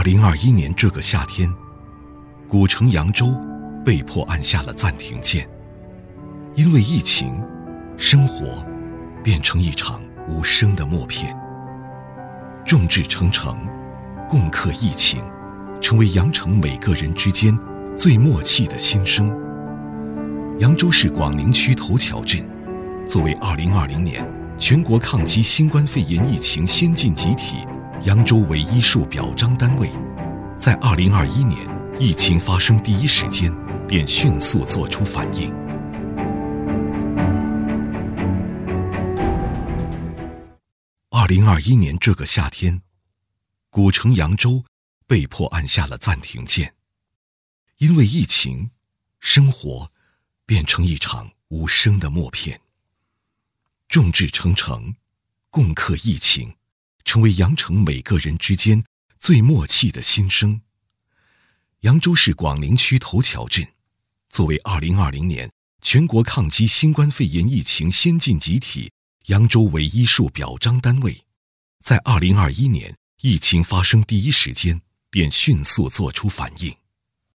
2021年这个夏天，古城扬州被迫按下了暂停键。因为疫情，生活变成一场无声的默片。众志成城，共克疫情，成为羊城每个人之间最默契的心声。扬州市广陵区头桥镇，作为2020年全国抗击新冠肺炎疫情先进集体扬州为医术表彰单位，在2021年疫情发生第一时间便迅速做出反应。2021年这个夏天，古城扬州被迫按下了暂停键。因为疫情，生活变成一场无声的默片。众志成城，共克疫情，成为羊城每个人之间最默契的心声。扬州市广陵区头桥镇，作为2020年全国抗击新冠肺炎疫情先进集体扬州为医术表彰单位，在2021年疫情发生第一时间便迅速做出反应。